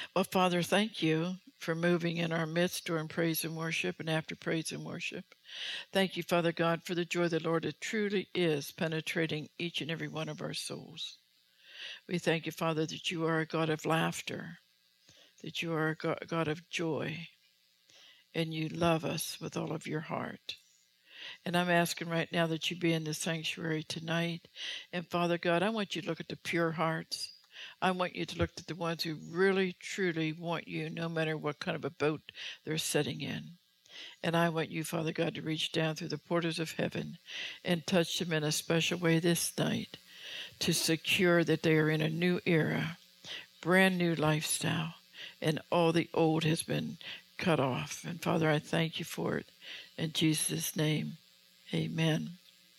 Well, Father, thank you for moving in our midst during praise and worship and after praise and worship. Thank you, Father God, for the joy of the Lord that truly is penetrating each and every one of our souls. We thank you, Father, that you are a God of laughter, that you are a God of joy, and you love us with all of your heart. And I'm asking right now that you be in the sanctuary tonight. And Father God, I want you to look at the pure hearts. I want you to look at the ones who really, truly want you, no matter what kind of a boat they're sitting in. And I want you, Father God, to reach down through the portals of heaven and touch them in a special way this night to secure that they are in a new era, brand new lifestyle, and all the old has been cut off. And Father, I thank you for it. In Jesus' name, amen.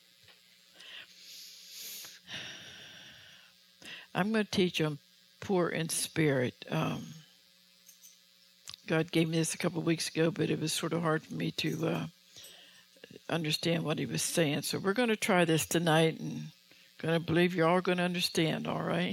I'm going to teach on poor in spirit. God gave me this a couple of weeks ago, but it was sort of hard for me to understand what he was saying. So we're going to try this tonight, and going to believe you're all going to understand, all right?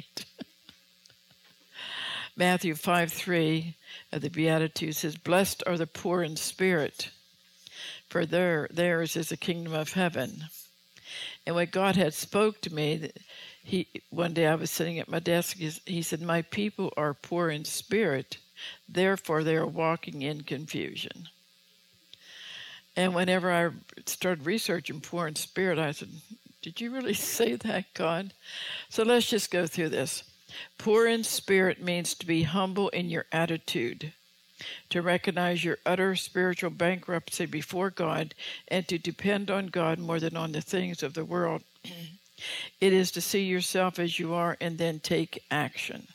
Matthew 5:3 of the Beatitudes says, "Blessed are the poor in spirit, for theirs is the kingdom of heaven." And what God had spoke to me, one day I was sitting at my desk, he said, "My people are poor in spirit, therefore they are walking in confusion." And whenever I started researching poor in spirit, I said, "Did you really say that, God?" So let's just go through this. Poor in spirit means to be humble in your attitude, to recognize your utter spiritual bankruptcy before God, and to depend on God more than on the things of the world. It is to see yourself as you are and then take action.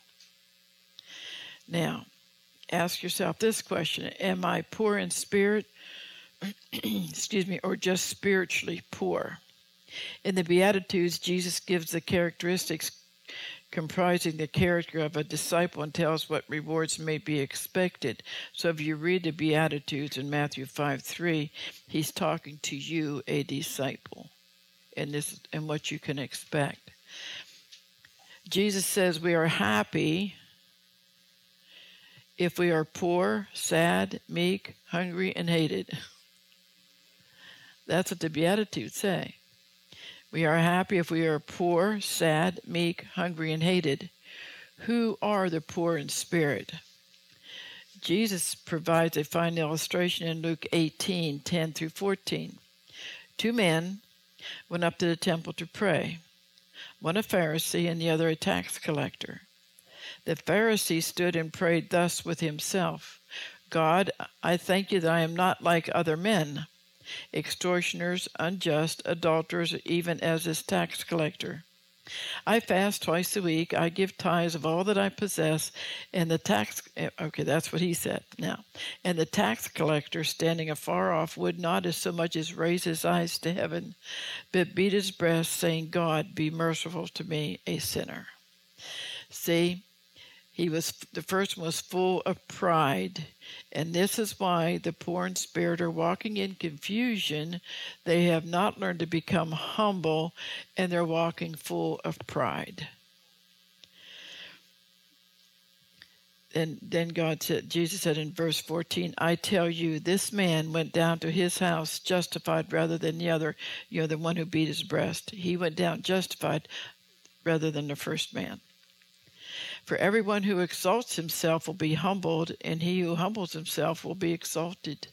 Now, ask yourself this question: am I poor in spirit, or just spiritually poor? In the Beatitudes, Jesus gives the characteristics comprising the character of a disciple and tells what rewards may be expected. So if you read the Beatitudes in Matthew 5:3, he's talking to you, a disciple, and what you can expect. Jesus says we are happy if we are poor, sad, meek, hungry, and hated. That's what the Beatitudes say. We are happy if we are poor, sad, meek, hungry, and hated. Who are the poor in spirit? Jesus provides a fine illustration in Luke 18:10 through 14. Two men went up to the temple to pray, one a Pharisee and the other a tax collector. The Pharisee stood and prayed thus with himself: "God, I thank you that I am not like other men, extortioners, unjust, adulterers, even as this tax collector. I fast twice a week. I give tithes of all that I possess." And the that's what he said now. "And the tax collector, standing afar off, would not as so much as raise his eyes to heaven, but beat his breast, saying, 'God, be merciful to me, a sinner.'" See, the first one was full of pride. And this is why the poor in spirit are walking in confusion. They have not learned to become humble, and they're walking full of pride. And then Jesus said in verse 14, "I tell you, this man went down to his house justified rather than the other," the one who beat his breast. He went down justified rather than the first man. "For everyone who exalts himself will be humbled, and he who humbles himself will be exalted."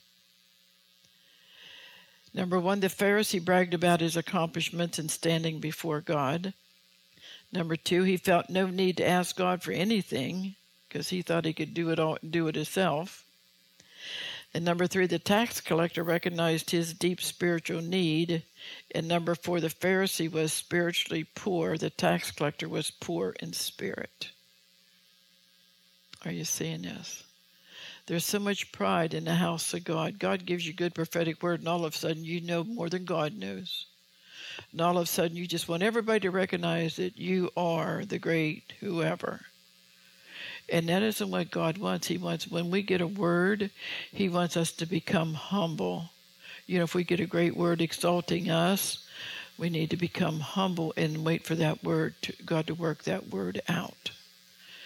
Number one, the Pharisee bragged about his accomplishments in standing before God. Number two, he felt no need to ask God for anything because he thought he could do it himself. And number three, the tax collector recognized his deep spiritual need. And number four, the Pharisee was spiritually poor. The tax collector was poor in spirit. Are you seeing this? There's so much pride in the house of God. God gives you good prophetic word, and all of a sudden you know more than God knows. And all of a sudden you just want everybody to recognize that you are the great whoever. And that isn't what God wants. He wants, when we get a word, he wants us to become humble. If we get a great word exalting us, we need to become humble and wait for that word, God to work that word out.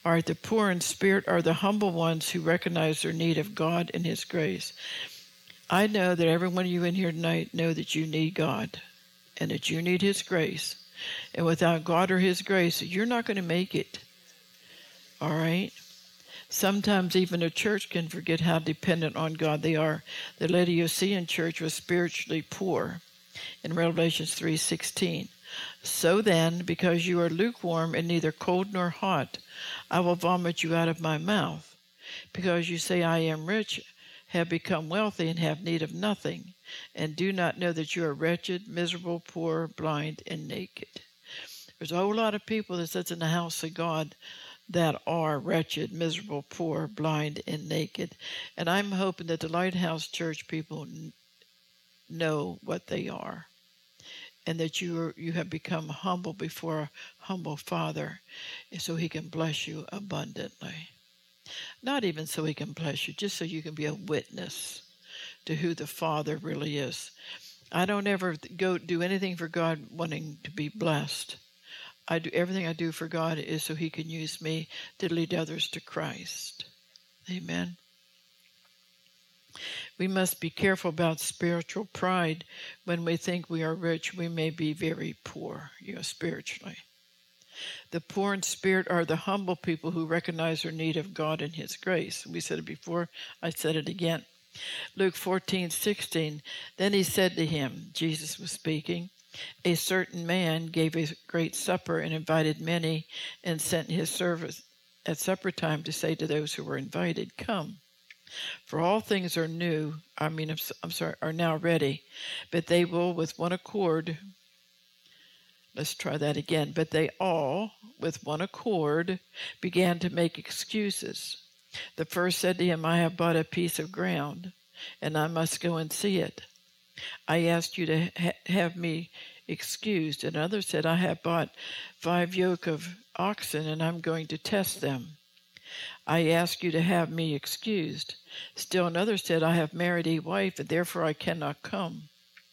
All right, the poor in spirit are the humble ones who recognize their need of God and His grace. I know that every one of you in here tonight know that you need God and that you need His grace. And without God or His grace, you're not going to make it. All right? Sometimes even a church can forget how dependent on God they are. The Laodicean church was spiritually poor in Revelation 3:16. So then, because you are lukewarm and neither cold nor hot, I will vomit you out of my mouth. Because you say, I am rich, have become wealthy, and have need of nothing, and do not know that you are wretched, miserable, poor, blind, and naked. There's a whole lot of people that sits in the house of God that are wretched, miserable, poor, blind, and naked. And I'm hoping that the Lighthouse Church people know what they are, and that you have become humble before a humble Father, so He can bless you abundantly. Not even so He can bless you, just so you can be a witness to who the Father really is. I don't ever go do anything for God wanting to be blessed. I do everything I do for God is so He can use me to lead others to Christ. Amen. We must be careful about spiritual pride. When we think we are rich, we may be very poor, spiritually. The poor in spirit are the humble people who recognize their need of God and His grace. We said it before, I said it again. Luke 14:16. Then He said to him, Jesus was speaking, a certain man gave a great supper and invited many, and sent his servants at supper time to say to those who were invited, come. For all things are are now ready, but they will with one accord, let's try that again, but they all, with one accord, began to make excuses. The first said to him, I have bought a piece of ground, and I must go and see it. I asked you to have me excused. And others said, I have bought 5 yoke of oxen, and I'm going to test them. I ask you to have me excused. Still another said, I have married a wife, and therefore I cannot come.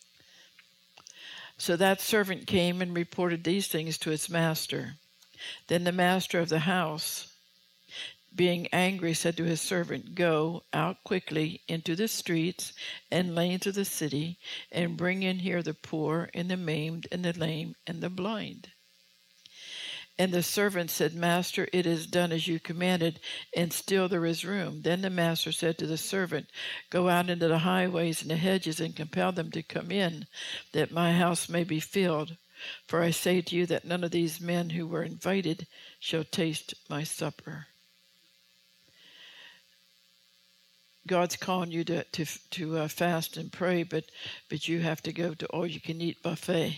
So that servant came and reported these things to his master. Then the master of the house, being angry, said to his servant, go out quickly into the streets and lanes of the city, and bring in here the poor and the maimed and the lame and the blind. And the servant said, Master, it is done as you commanded, and still there is room. Then the master said to the servant, go out into the highways and the hedges and compel them to come in, that my house may be filled. For I say to you that none of these men who were invited shall taste my supper. God's calling you to fast and pray, but you have to go to all-you-can-eat buffet.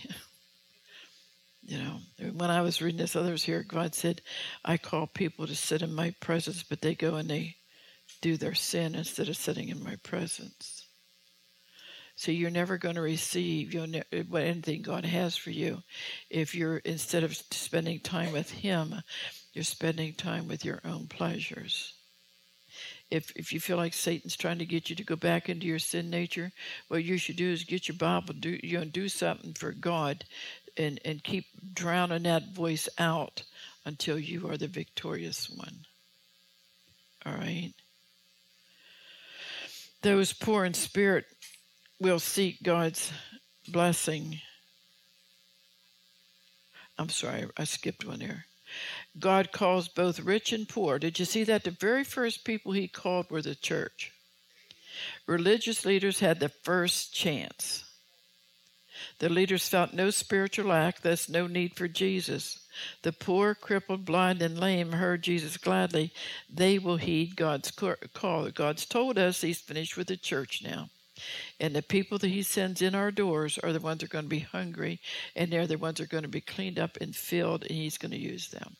When I was reading this, others here, God said, I call people to sit in my presence, but they go and they do their sin instead of sitting in my presence. So you're never going to receive anything God has for you if you're, instead of spending time with Him, you're spending time with your own pleasures. If you feel like Satan's trying to get you to go back into your sin nature, what you should do is get your Bible, do something for God, and keep drowning that voice out until you are the victorious one. All right? Those poor in spirit will seek God's blessing. I'm sorry, I skipped one there. God calls both rich and poor. Did you see that? The very first people He called were the church. Religious leaders had the first chance. The leaders felt no spiritual lack, thus no need for Jesus. The poor, crippled, blind, and lame heard Jesus gladly. They will heed God's call. God's told us He's finished with the church now. And the people that He sends in our doors are the ones that are going to be hungry, and they're the ones that are going to be cleaned up and filled, and He's going to use them.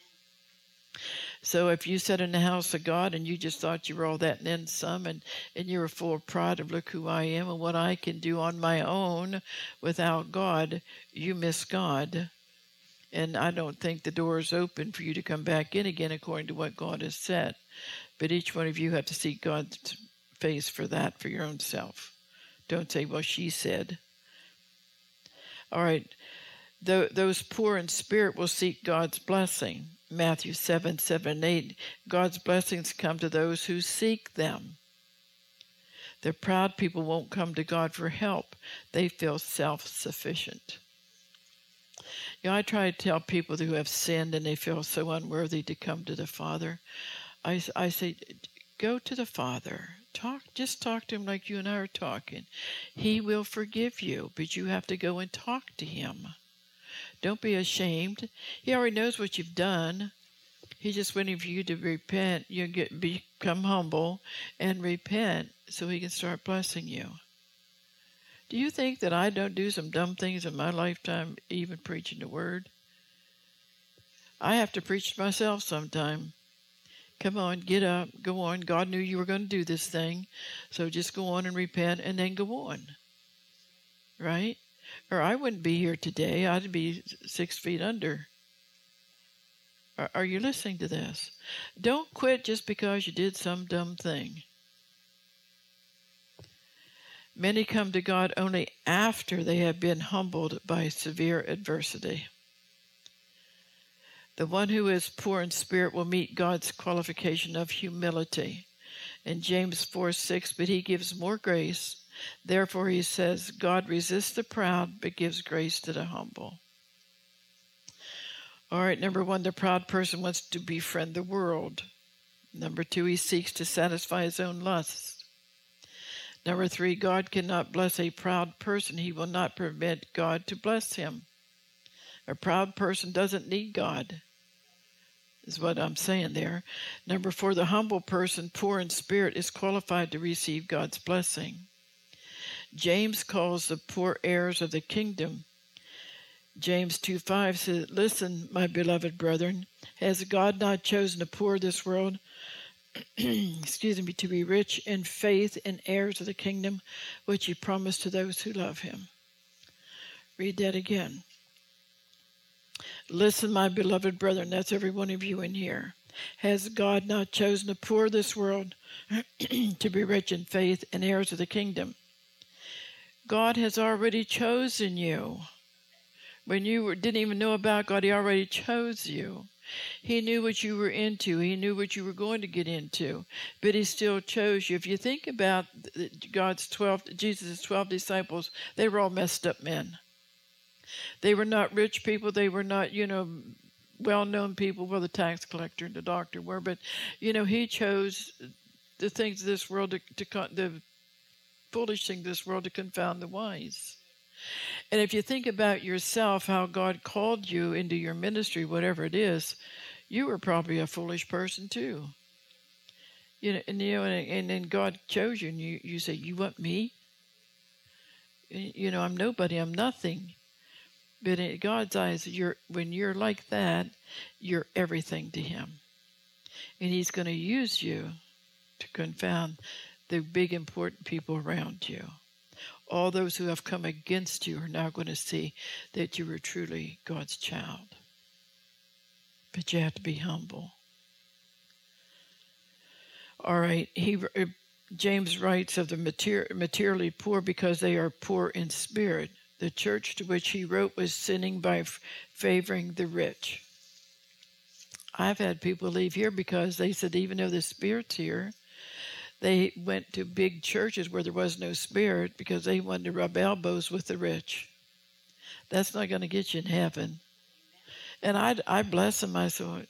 So if you sat in the house of God and you just thought you were all that and then some, and you were full of pride of look who I am and what I can do on my own without God, you miss God. And I don't think the door is open for you to come back in again according to what God has said. But each one of you have to seek God's face for that, for your own self. Don't say, well, she said. All right. Those poor in spirit will seek God's blessing. Matthew 7:7-8, God's blessings come to those who seek them. The proud people won't come to God for help. They feel self-sufficient. I try to tell people who have sinned and they feel so unworthy to come to the Father. I say, go to the Father. Just talk to him like you and I are talking. He will forgive you, but you have to go and talk to him. Don't be ashamed. He already knows what you've done. He's just waiting for you to repent. Become humble and repent so he can start blessing you. Do you think that I don't do some dumb things in my lifetime, even preaching the word? I have to preach to myself sometime. Come on, get up, go on. God knew you were going to do this thing, so just go on and repent and then go on. Right? Or I wouldn't be here today. I'd be 6 feet under. Are you listening to this? Don't quit just because you did some dumb thing. Many come to God only after they have been humbled by severe adversity. The one who is poor in spirit will meet God's qualification of humility. In James 4:6, but he gives more grace. Therefore, he says, God resists the proud, but gives grace to the humble. All right, number 1, the proud person wants to befriend the world. Number 2, he seeks to satisfy his own lusts. Number 3, God cannot bless a proud person. He will not permit God to bless him. A proud person doesn't need God, is what I'm saying there. Number 4, the humble person, poor in spirit, is qualified to receive God's blessing. James calls the poor heirs of the kingdom. James 2:5 says, listen, my beloved brethren, has God not chosen the poor of this world, to be rich in faith and heirs of the kingdom, which he promised to those who love him? Read that again. Listen, my beloved brethren, that's every one of you in here. Has God not chosen the poor of this world to be rich in faith and heirs of the kingdom? God has already chosen you. When you didn't even know about God, he already chose you. He knew what you were into. He knew what you were going to get into. But he still chose you. If you think about Jesus' 12 disciples, they were all messed up men. They were not rich people. They were not, well-known people. Well, the tax collector and the doctor were. But, he chose the things of this world, the foolish things of this world to confound the wise. And if you think about yourself, how God called you into your ministry, whatever it is, you were probably a foolish person too. And then God chose you, and you say, you want me? I'm nobody, I'm nothing. But in God's eyes, when you're like that, you're everything to him. And he's going to use you to confound the big, important people around you. All those who have come against you are now going to see that you are truly God's child. But you have to be humble. All right, James writes of the materially poor because they are poor in spirit. The church to which he wrote was sinning by favoring the rich. I've had people leave here because they said, even though the Spirit's here, they went to big churches where there was no Spirit because they wanted to rub elbows with the rich. That's not going to get you in heaven. And I bless them. I said,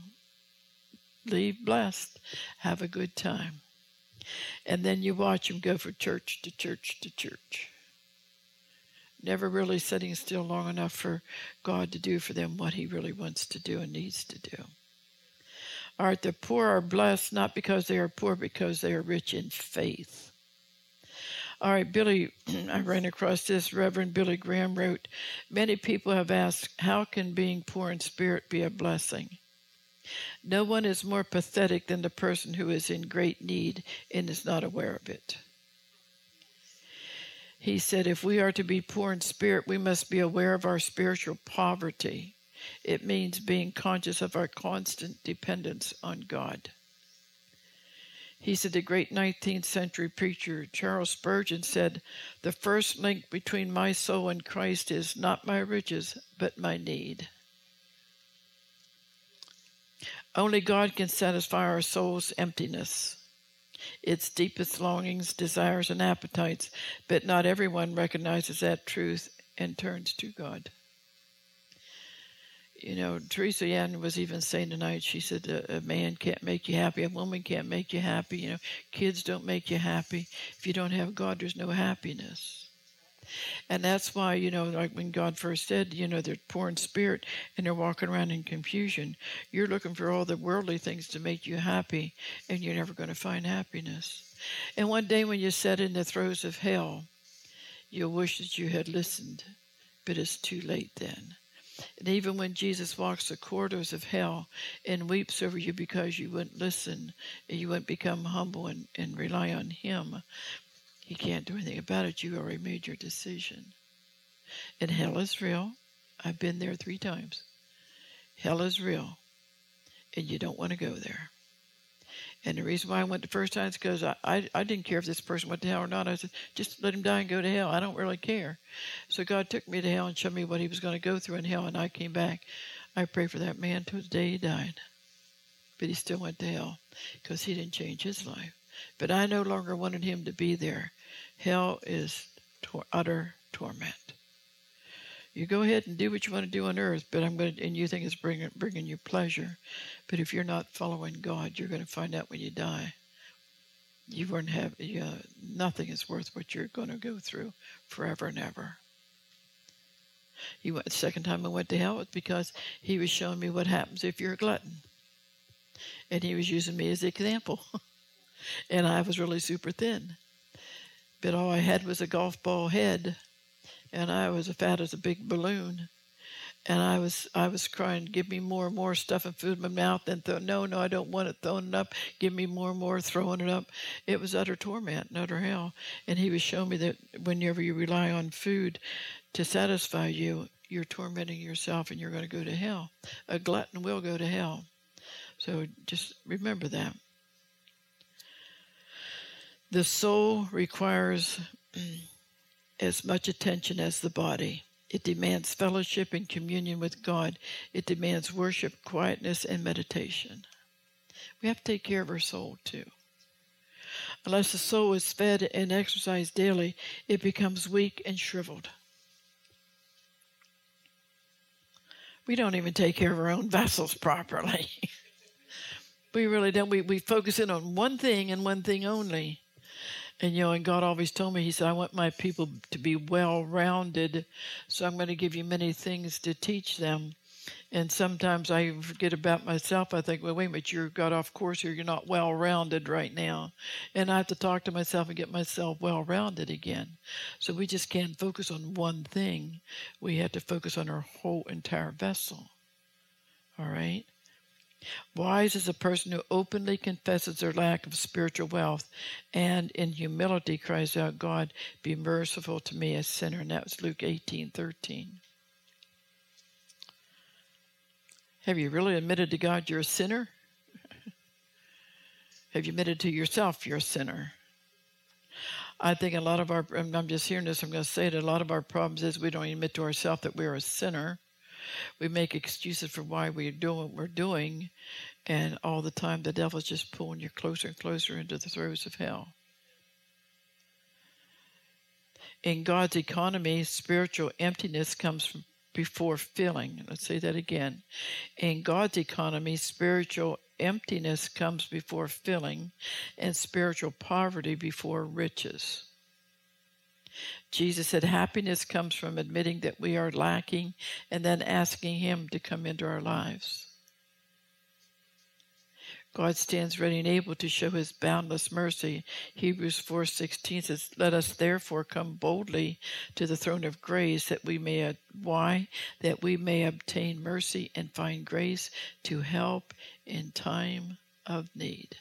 leave blessed. Have a good time. And then you watch them go from church to church to church. Never really sitting still long enough for God to do for them what he really wants to do and needs to do. All right, the poor are blessed not because they are poor, because they are rich in faith. All right, I ran across this. Reverend Billy Graham wrote, many people have asked, how can being poor in spirit be a blessing? No one is more pathetic than the person who is in great need and is not aware of it. He said, if we are to be poor in spirit, we must be aware of our spiritual poverty. It means being conscious of our constant dependence on God. He said, the great 19th century preacher Charles Spurgeon said, the first link between my soul and Christ is not my riches, but my need. Only God can satisfy our soul's emptiness, its deepest longings, desires, and appetites, but not everyone recognizes that truth and turns to God. You know, Teresa Ann was even saying tonight, she said, a man can't make you happy, a woman can't make you happy, you know, kids don't make you happy. If you don't have God, there's no happiness. And that's why, you know, like when God first said, you know, they're poor in spirit and they're walking around in confusion. You're looking for all the worldly things to make you happy, and you're never going to find happiness. And one day when you sit in the throes of hell, you'll wish that you had listened, but it's too late then. And even when Jesus walks the corridors of hell and weeps over you because you wouldn't listen, and you wouldn't become humble and rely on him, he can't do anything about it. You already made your decision. And hell is real. I've been there 3 times. Hell is real, and you don't want to go there. And the reason why I went the first time is because I didn't care if this person went to hell or not. I said, just let him die and go to hell. I don't really care. So God took me to hell and showed me what he was going to go through in hell, and I came back. I prayed for that man till the day he died. But he still went to hell because he didn't change his life. But I no longer wanted him to be there. Hell is utter torment. You go ahead and do what you want to do on earth, but and you think it's bringing you pleasure. But if you're not following God, you're going to find out when you die. You won't have nothing is worth what you're going to go through forever and ever. The second time I went to hell was because he was showing me what happens if you're a glutton, and he was using me as an example. And I was really super thin, but all I had was a golf ball head. And I was as fat as a big balloon. And I was crying, give me more and more stuff and food in my mouth. And no, I don't want it, throwing it up. Give me more and more, throwing it up. It was utter torment and utter hell. And he was showing me that whenever you rely on food to satisfy you, you're tormenting yourself and you're going to go to hell. A glutton will go to hell. So just remember that. The soul requires as much attention as the body. It demands fellowship and communion with God. It demands worship, quietness, and meditation. We have to take care of our soul too. Unless the soul is fed and exercised daily, it becomes weak and shriveled. We don't even take care of our own vessels properly. We really don't. We focus in on one thing and one thing only. And, and God always told me, he said, I want my people to be well-rounded, so I'm going to give you many things to teach them. And sometimes I forget about myself. I think, well, wait a minute, you got off course here. You're not well-rounded right now. And I have to talk to myself and get myself well-rounded again. So we just can't focus on one thing. We have to focus on our whole entire vessel. All right? Wise is a person who openly confesses their lack of spiritual wealth and in humility cries out, God, be merciful to me, a sinner. And that was Luke 18:13. Have you really admitted to God you're a sinner? Have you admitted to yourself you're a sinner? I think a lot of our, I'm just hearing this, I'm going to say that a lot of our problems is we don't admit to ourselves that we're a sinner. We make excuses for why we're doing what we're doing, and all the time the devil's just pulling you closer and closer into the throes of hell. In God's economy, spiritual emptiness comes from before filling. Let's say that again. In God's economy, spiritual emptiness comes before filling, and spiritual poverty before riches. Jesus said happiness comes from admitting that we are lacking and then asking him to come into our lives. God stands ready and able to show his boundless mercy. Hebrews 4:16 says, let us therefore come boldly to the throne of grace that we may, why? That we may obtain mercy and find grace to help in time of need.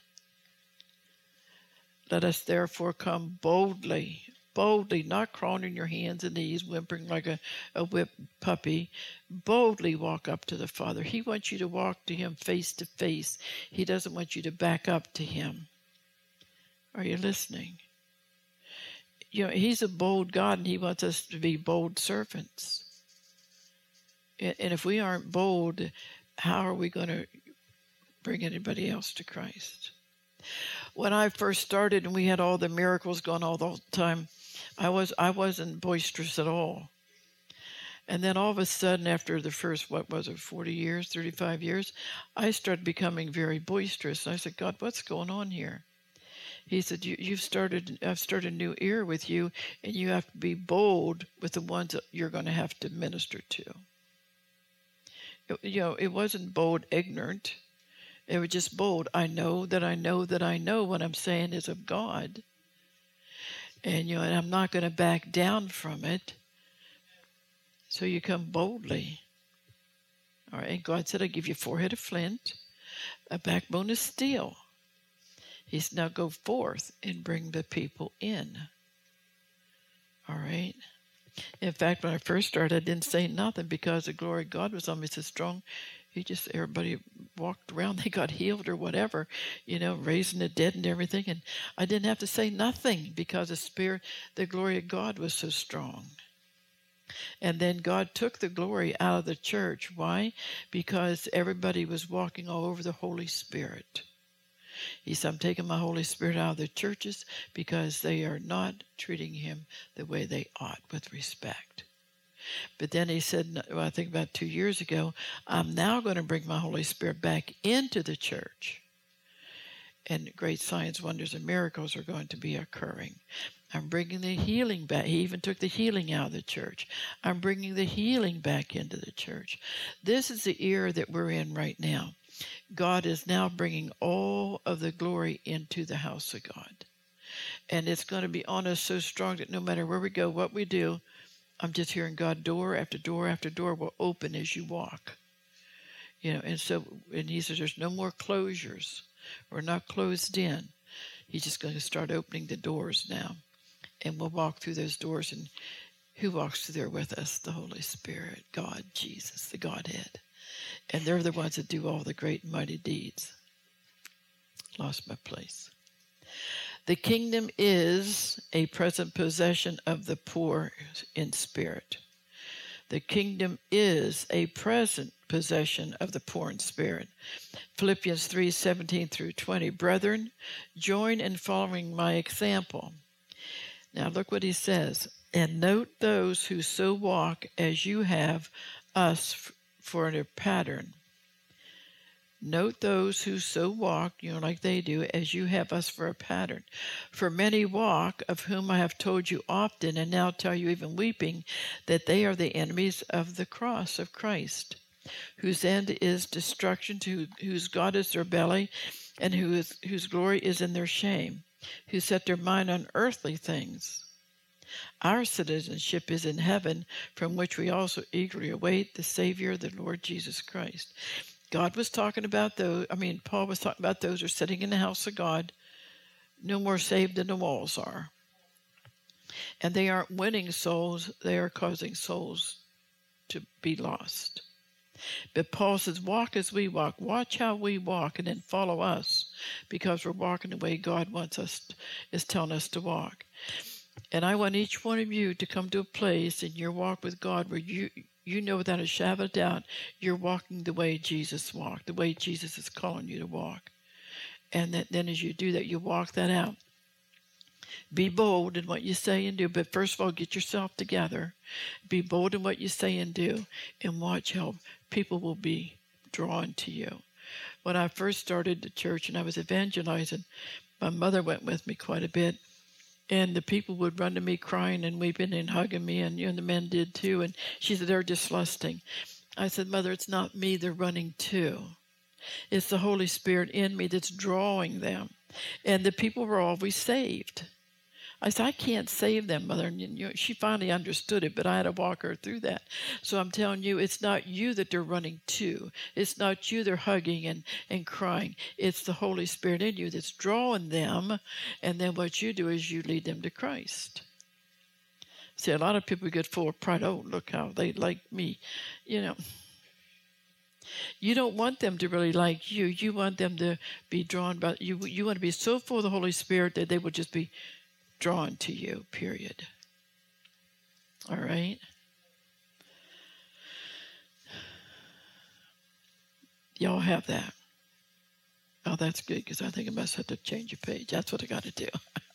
Let us therefore come boldly, not crawling on your hands and knees, whimpering like a whipped puppy. Boldly walk up to the Father. He wants you to walk to him face to face. He doesn't want you to back up to him. Are you listening? He's a bold God, and he wants us to be bold servants. And if we aren't bold, how are we going to bring anybody else to Christ. When I first started and we had all the miracles going all the time, I wasn't boisterous at all. And then all of a sudden, after the first, 40 years, 35 years, I started becoming very boisterous. And I said, God, what's going on here? He said, I've started a new era with you, and you have to be bold with the ones that you're going to have to minister to. It wasn't bold, ignorant. It was just bold. I know that I know that I know what I'm saying is of God. And, and I'm not going to back down from it. So you come boldly. All right. And God said, I give you a forehead of flint, a backbone of steel. He said, now go forth and bring the people in. All right. In fact, when I first started, I didn't say nothing because the glory of God was on me so strong. Everybody walked around, they got healed or whatever, raising the dead and everything. And I didn't have to say nothing because the glory of God was so strong. And then God took the glory out of the church. Why? Because everybody was walking all over the Holy Spirit. He said, I'm taking my Holy Spirit out of the churches because they are not treating him the way they ought with respect. But then he said, I think about 2 years ago, I'm now going to bring my Holy Spirit back into the church. And great signs, wonders, and miracles are going to be occurring. I'm bringing the healing back. He even took the healing out of the church. I'm bringing the healing back into the church. This is the era that we're in right now. God is now bringing all of the glory into the house of God. And it's going to be on us so strong that no matter where we go, what we do, I'm just hearing God, door after door after door will open as you walk. And he says there's no more closures. We're not closed in. He's just going to start opening the doors now. And we'll walk through those doors. And who walks through there with us? The Holy Spirit, God, Jesus, the Godhead. And they're the ones that do all the great and mighty deeds. Lost my place. The kingdom is a present possession of the poor in spirit. The kingdom is a present possession of the poor in spirit. Philippians 3:17 through 20. Brethren, join in following my example. Now look what he says. And note those who so walk as you have us for a pattern. Note those who so walk, like they do, as you have us for a pattern. For many walk, of whom I have told you often, and now tell you even weeping, that they are the enemies of the cross of Christ, whose end is destruction, whose God is their belly, and whose glory is in their shame, who set their mind on earthly things. Our citizenship is in heaven, from which we also eagerly await the Savior, the Lord Jesus Christ. God was talking about Paul was talking about those who are sitting in the house of God, no more saved than the walls are. And they aren't winning souls, they are causing souls to be lost. But Paul says, walk as we walk. Watch how we walk and then follow us, because we're walking the way God is telling us to walk. And I want each one of you to come to a place in your walk with God where you know without a shadow of doubt you're walking the way Jesus walked, the way Jesus is calling you to walk. And then as you do that, you walk that out. Be bold in what you say and do, but first of all, get yourself together. Be bold in what you say and do, and watch how people will be drawn to you. When I first started the church and I was evangelizing, my mother went with me quite a bit. And the people would run to me crying and weeping and hugging me, and the men did too. And she said, they're just lusting. I said, Mother, it's not me they're running to. It's the Holy Spirit in me that's drawing them. And the people were always saved. I said, I can't save them, Mother. And she finally understood it, but I had to walk her through that. So I'm telling you, it's not you that they're running to. It's not you they're hugging and crying. It's the Holy Spirit in you that's drawing them. And then what you do is you lead them to Christ. See, a lot of people get full of pride. Oh, look how they like me. You don't want them to really like you. You want them to be drawn by you. You want to be so full of the Holy Spirit that they will just be drawn to you, period. All right? Y'all have that. Oh, that's good, because I think I must have to change a page. That's what I got to do.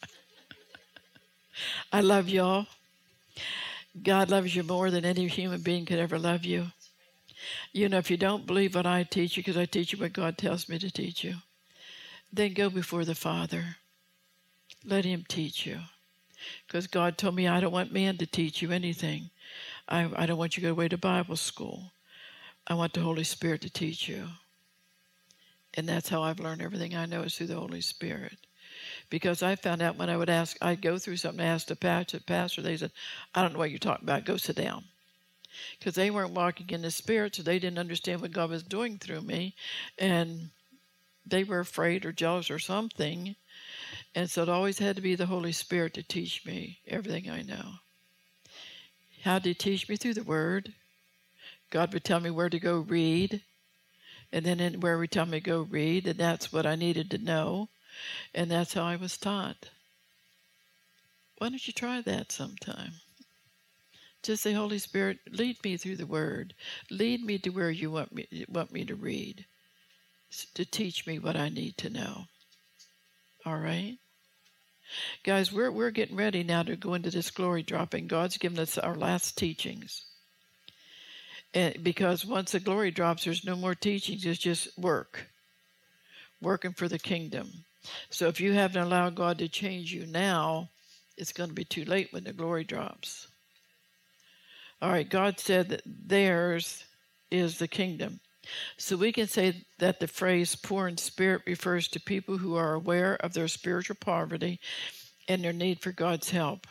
I love y'all. God loves you more than any human being could ever love you. You know, if you don't believe what I teach you, because I teach you what God tells me to teach you, then go before the Father. Let him teach you. Because God told me I don't want man to teach you anything. I don't want you to go away to Bible school. I want the Holy Spirit to teach you. And that's how I've learned everything I know, is through the Holy Spirit. Because I found out when I would ask, I'd go through something, ask the pastor, they said, I don't know what you're talking about, go sit down. Because they weren't walking in the Spirit, so they didn't understand what God was doing through me. And they were afraid or jealous or something. And so it always had to be the Holy Spirit to teach me everything I know. How did he teach me? Through the Word. God would tell me where to go read. And then where he tell me to go read, and that's what I needed to know. And that's how I was taught. Why don't you try that sometime? Just say, Holy Spirit, lead me through the Word. Lead me to where you want me to read, to teach me what I need to know. All right? Guys, we're getting ready now to go into this glory dropping. God's given us our last teachings. And because once the glory drops, there's no more teachings. It's just working for the kingdom. So if you haven't allowed God to change you now, it's going to be too late when the glory drops. All right, God said that theirs is the kingdom. So we can say that the phrase poor in spirit refers to people who are aware of their spiritual poverty and their need for God's help.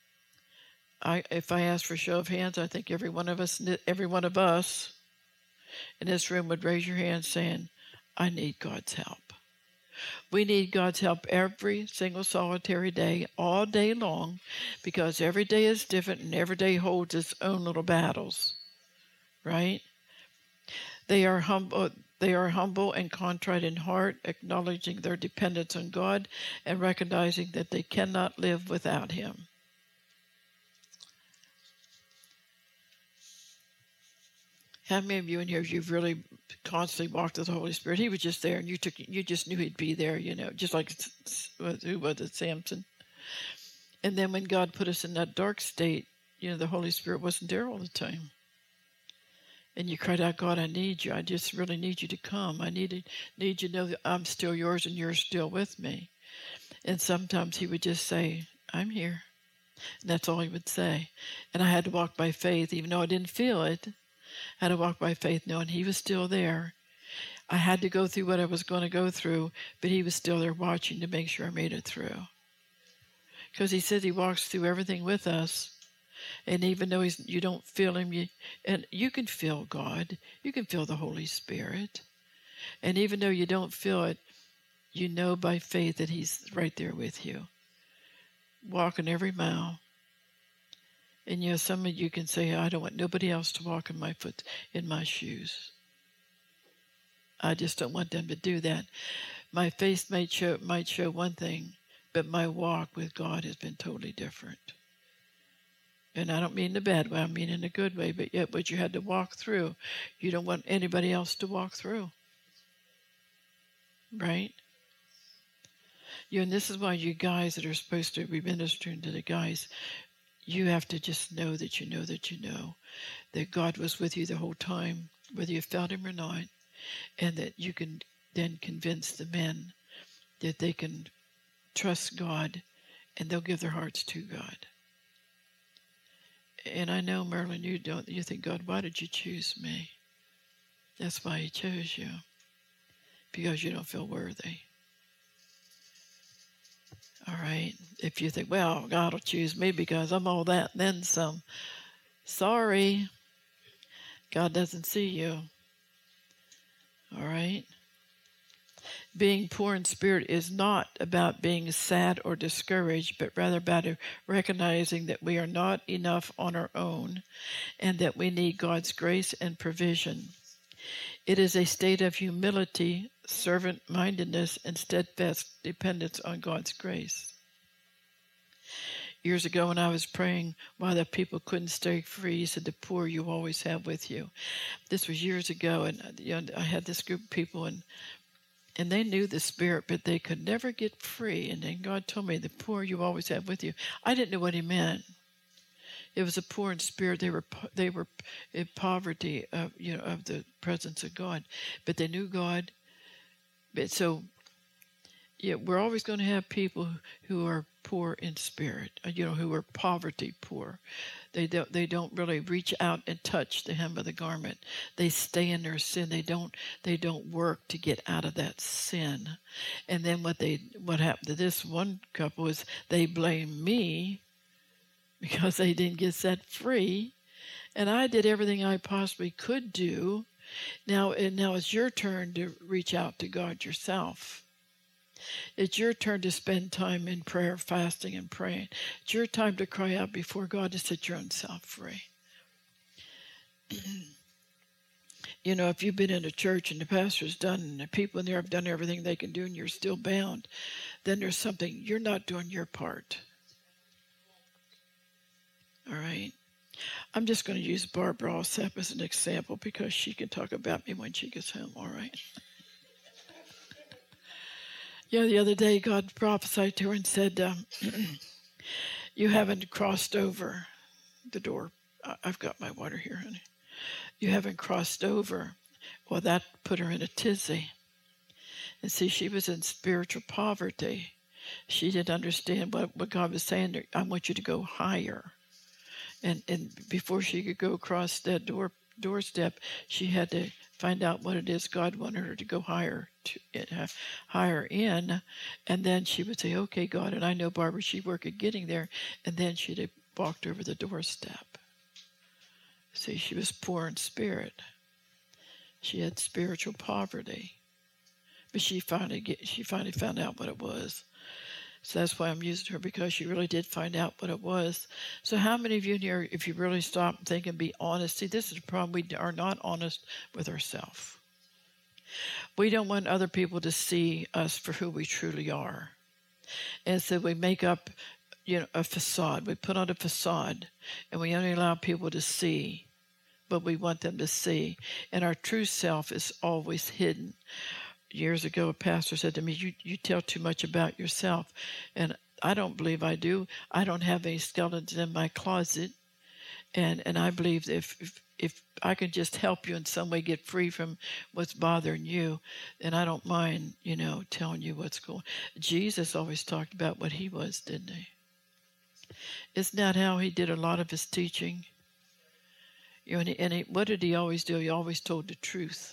If I ask for a show of hands, I think every one of us in this room would raise your hand saying, I need God's help. We need God's help every single solitary day, all day long, because every day is different and every day holds its own little battles, right? They are humble and contrite in heart, acknowledging their dependence on God and recognizing that they cannot live without him. How many of you in here, you've really constantly walked with the Holy Spirit? He was just there, and you just knew he'd be there, just like, who was it, Samson? And then when God put us in that dark state, the Holy Spirit wasn't there all the time. And you cried out, God, I need you. I just really need you to come. I need you to know that I'm still yours and you're still with me. And sometimes he would just say, I'm here. And that's all he would say. And I had to walk by faith, even though I didn't feel it. I had to walk by faith knowing he was still there. I had to go through what I was going to go through, but he was still there watching to make sure I made it through. Because he says he walks through everything with us. And even though you don't feel him, and you can feel God. You can feel the Holy Spirit. And even though you don't feel it, you know by faith that he's right there with you, walking every mile. And some of you can say, I don't want nobody else to walk in my shoes. I just don't want them to do that. My face might show one thing, but my walk with God has been totally different. And I don't mean in a bad way, I mean in a good way, but yet what you had to walk through, you don't want anybody else to walk through. Right? And this is why you guys that are supposed to be ministering to the guys, you have to just know that you know that you know that God was with you the whole time, whether you felt him or not, and that you can then convince the men that they can trust God and they'll give their hearts to God. And I know, Marilyn, you think, God, why did you choose me? That's why he chose you, because you don't feel worthy. All right. If you think, well, God will choose me because I'm all that and then some. Sorry. God doesn't see you. All right. Being poor in spirit is not about being sad or discouraged, but rather about recognizing that we are not enough on our own and that we need God's grace and provision. It is a state of humility, servant-mindedness, and steadfast dependence on God's grace. Years ago when I was praying why the people couldn't stay free, he said, the poor you always have with you. This was years ago, and I had this group of people, and And they knew the Spirit, but they could never get free. And then God told me, the poor you always have with you. I didn't know what he meant. It was a poor in spirit. They were in poverty of of the presence of God, but they knew God. But so, yeah, we're always going to have people who are poor in spirit. Who are poverty poor. They don't really reach out and touch the hem of the garment. They stay in their sin. They don't work to get out of that sin. And then what happened to this one couple is they blame me because they didn't get set free, and I did everything I possibly could do. Now it's your turn to reach out to God yourself. It's your turn to spend time in prayer, fasting, and praying. It's your time to cry out before God to set your own self free. If you've been in a church and the pastor's done, and the people in there have done everything they can do, and you're still bound, then there's something, you're not doing your part. All right. I'm just going to use Barbara Alsep as an example because she can talk about me when she gets home. All right. The other day God prophesied to her and said, you haven't crossed over the door. I've got my water here, honey. You haven't crossed over. Well, that put her in a tizzy. And see, she was in spiritual poverty. She didn't understand what God was saying to her. I want you to go higher. And before she could go across that doorstep, she had to find out what it is God wanted her to go higher in, and then she would say, "Okay, God." And I know Barbara; she'd work at getting there, and then she'd have walked over the doorstep. See, she was poor in spirit. She had spiritual poverty, but she finally found out what it was. So that's why I'm using her, because she really did find out what it was. So how many of you in here, if you really stop and think and be honest, see, this is the problem. We are not honest with ourselves. We don't want other people to see us for who we truly are. And so we make up, a facade. We put on a facade, and we only allow people to see what we want them to see. And our true self is always hidden. Years ago, a pastor said to me, you tell too much about yourself. And I don't believe I do. I don't have any skeletons in my closet. And I believe that if I can just help you in some way get free from what's bothering you, then I don't mind, telling you what's going on. Jesus always talked about what he was, didn't he? Isn't that how he did a lot of his teaching? What did he always do? He always told the truth.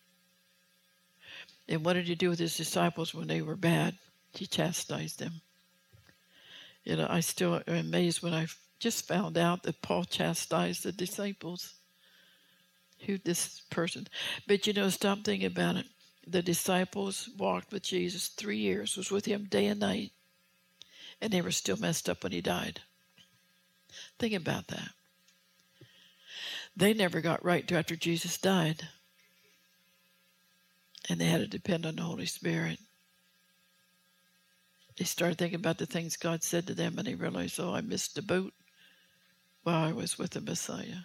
And what did he do with his disciples when they were bad? He chastised them. I still am amazed when I just found out that Paul chastised the disciples. Who this person? But stop thinking about it. The disciples walked with Jesus 3 years, was with him day and night, and they were still messed up when he died. Think about that. They never got right till after Jesus died. And they had to depend on the Holy Spirit. They started thinking about the things God said to them, and they realized, I missed the boat while I was with the Messiah.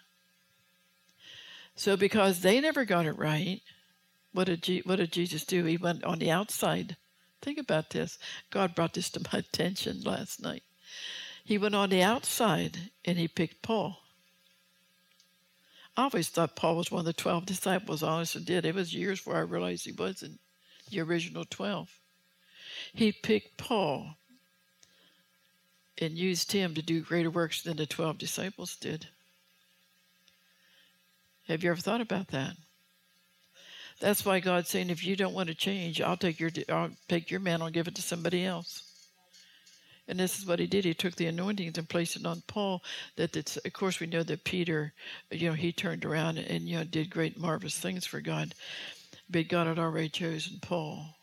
So because they never got it right, what did Jesus do? He went on the outside. Think about this. God brought this to my attention last night. He went on the outside, and he picked Paul. I always thought Paul was one of the 12 disciples. I honestly did. It was years before I realized he wasn't the original 12. He picked Paul and used him to do greater works than the 12 disciples did. Have you ever thought about that? That's why God's saying, if you don't want to change, I'll take your mantle and give it to somebody else. And this is what he did. He took the anointings and placed it on Paul. Of course, we know that Peter, he turned around and did great, marvelous things for God. But God had already chosen Paul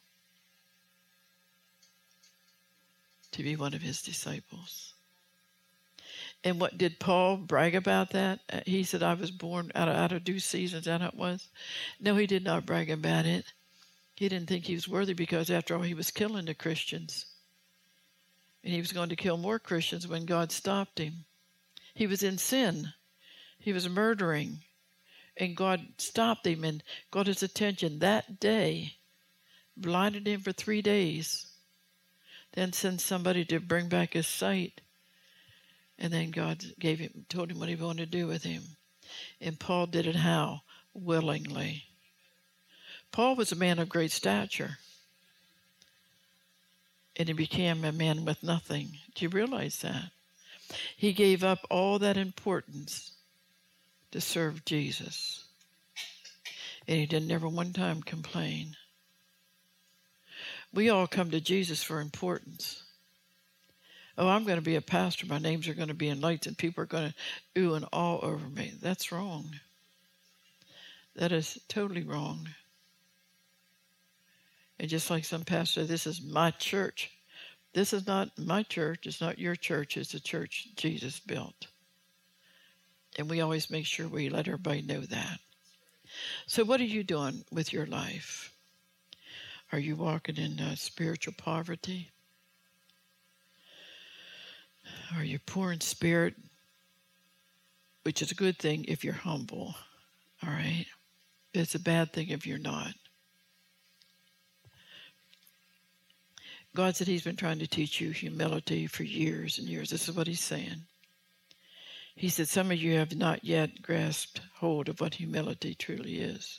to be one of his disciples. And what did Paul brag about that? He said, I was born out of due season. Is that how it was? No, he did not brag about it. He didn't think he was worthy because, after all, he was killing the Christians. And he was going to kill more Christians when God stopped him. He was in sin. He was murdering. And God stopped him and got his attention that day. blinded him for 3 days, then sent somebody to bring back his sight, and then God told him what he wanted to do with him. And Paul did it how? Willingly. Paul was a man of great stature, and he became a man with nothing. Do you realize that? He gave up all that importance to serve Jesus. And he didn't never one time complain. We all come to Jesus for importance. Oh, I'm going to be a pastor. My names are going to be in lights, and people are going to ooh and awe over me. That's wrong. That is totally wrong. And just like some pastors, this is my church. This is not my church. It's not your church. It's the church Jesus built. And we always make sure we let everybody know that. So what are you doing with your life? Are you walking in spiritual poverty? Are you poor in spirit? Which is a good thing if you're humble. All right? It's a bad thing if you're not. God said he's been trying to teach you humility for years and years. This is what he's saying. He said some of you have not yet grasped hold of what humility truly is.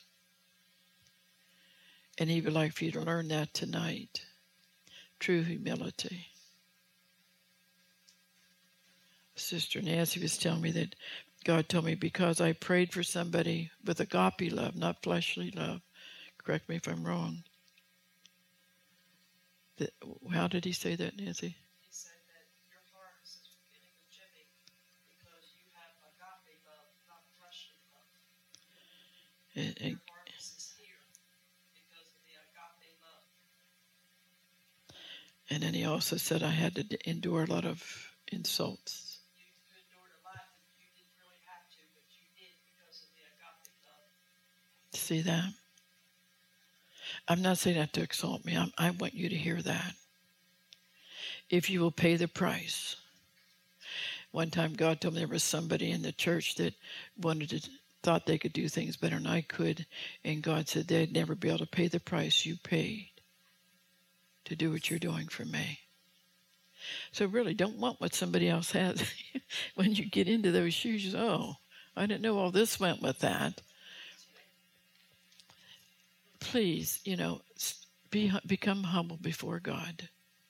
And he would like for you to learn that tonight. True humility. Sister Nancy was telling me that God told me because I prayed for somebody with agape love, not fleshly love. Correct me if I'm wrong. How did he say that, Nancy? He said that your heart is getting with Jimmy because you have agape love, not fleshly love. Your heart is sincere because of the agape love. And then he also said I had to endure a lot of insults. You endured a lot that you didn't really have to, but you did because of the agape love. See that? I'm not saying that to exalt me. I want you to hear that. If you will pay the price. One time God told me there was somebody in the church that thought they could do things better than I could. And God said they'd never be able to pay the price you paid to do what you're doing for me. So really don't want what somebody else has. When you get into those shoes, you say, oh, I didn't know all this went with that. Please, become humble before God.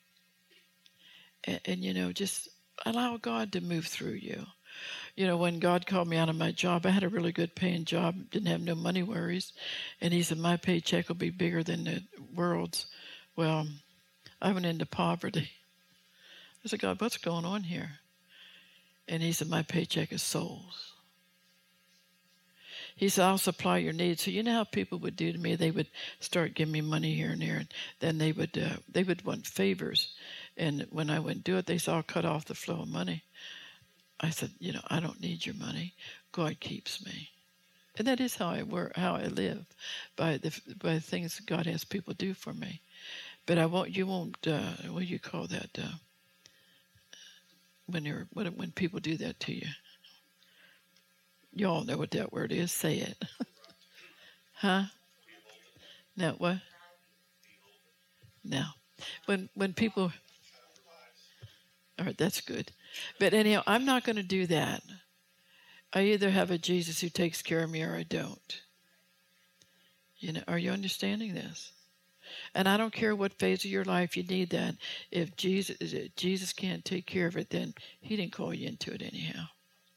And, just allow God to move through you. When God called me out of my job, I had a really good paying job, didn't have no money worries. And he said, my paycheck will be bigger than the world's. Well, I went into poverty. I said, God, what's going on here? And he said, my paycheck is souls. He said, I'll supply your needs. So you know how people would do to me? They would start giving me money here and there, and then they would want favors. And when I wouldn't do it, they said, I'll cut off the flow of money. I said, I don't need your money. God keeps me. And that is how I work, how I live, by the things God has people do for me. But what do you call that? When people do that to you. You all know what that word is. Say it. Huh? No, what? No. When people... All right, that's good. But anyhow, I'm not going to do that. I either have a Jesus who takes care of me or I don't. Are you understanding this? And I don't care what phase of your life you need that. If Jesus can't take care of it, then he didn't call you into it anyhow.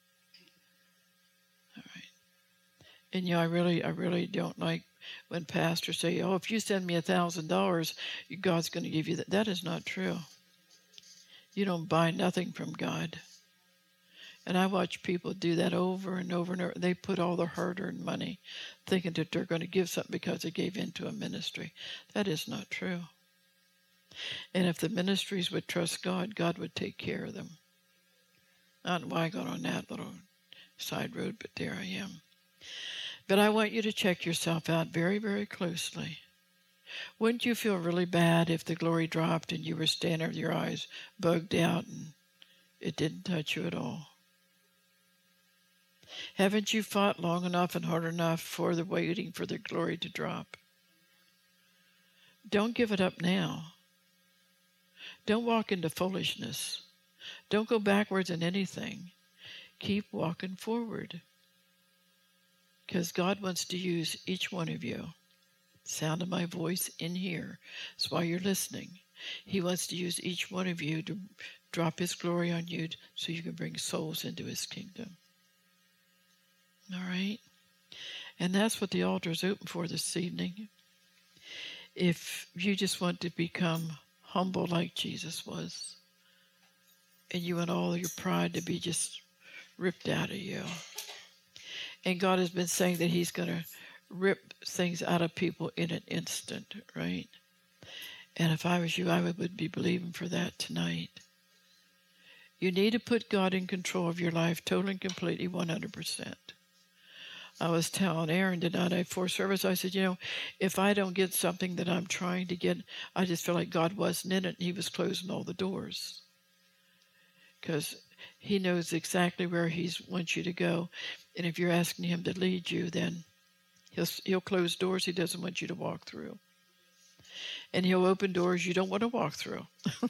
All right. And I really don't like when pastors say, oh, if you send me $1,000, God's going to give you that. That is not true. You don't buy nothing from God. And I watch people do that over and over and over. They put all their hard-earned money thinking that they're going to give something because they gave into a ministry. That is not true. And if the ministries would trust God, God would take care of them. I don't know why I got on that little side road, but there I am. But I want you to check yourself out very, very closely. Wouldn't you feel really bad if the glory dropped and you were standing with your eyes bugged out and it didn't touch you at all? Haven't you fought long enough and hard enough for waiting for the glory to drop? Don't give it up now. Don't walk into foolishness. Don't go backwards in anything. Keep walking forward. Because God wants to use each one of you. Sound of my voice in here. That's why you're listening. He wants to use each one of you to drop his glory on you so you can bring souls into his kingdom. All right? And that's what the altar is open for this evening. If you just want to become humble like Jesus was, and you want all your pride to be just ripped out of you. And God has been saying that he's going to rip things out of people in an instant, right? And if I was you, I would be believing for that tonight. You need to put God in control of your life totally and completely, 100%. I was telling Aaron tonight before service, I said, if I don't get something that I'm trying to get, I just feel like God wasn't in it and he was closing all the doors. Because he knows exactly where he wants you to go. And if you're asking him to lead you, then he'll close doors he doesn't want you to walk through. And he'll open doors you don't want to walk through.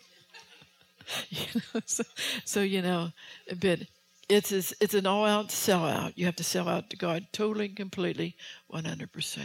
So but it's an all-out sellout. You have to sell out to God totally and completely, 100%.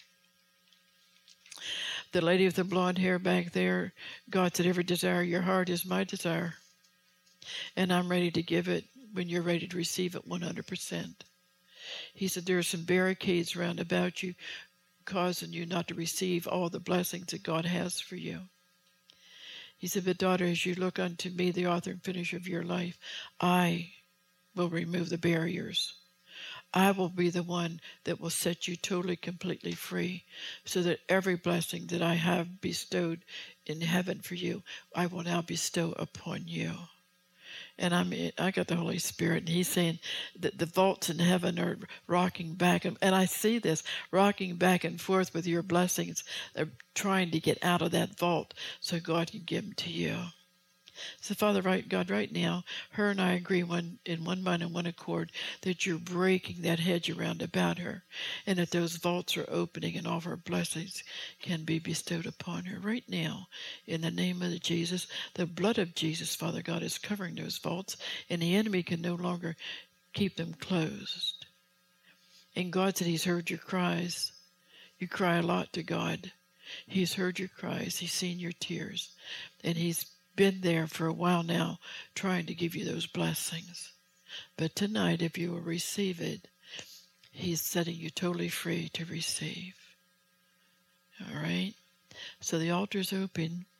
The lady with the blonde hair back there, God said, every desire of your heart is my desire. And I'm ready to give it when you're ready to receive it 100%. He said, there are some barricades round about you causing you not to receive all the blessings that God has for you. He said, but daughter, as you look unto me, the author and finisher of your life, I will remove the barriers. I will be the one that will set you totally, completely free, so that every blessing that I have bestowed in heaven for you, I will now bestow upon you. And I got the Holy Spirit, and he's saying that the vaults in heaven are rocking back. And I see this, rocking back and forth with your blessings. They're trying to get out of that vault so God can give them to you. So, Father, God, right now, her and I agree in one mind and one accord that you're breaking that hedge around about her, and that those vaults are opening and all of her blessings can be bestowed upon her right now. In the name of Jesus, the blood of Jesus, Father God, is covering those vaults, and the enemy can no longer keep them closed. And God said he's heard your cries. You cry a lot to God. He's heard your cries. He's seen your tears, and he's been there for a while now trying to give you those blessings. But tonight, if you will receive it, he's setting you totally free to receive. All right? So the altar's open.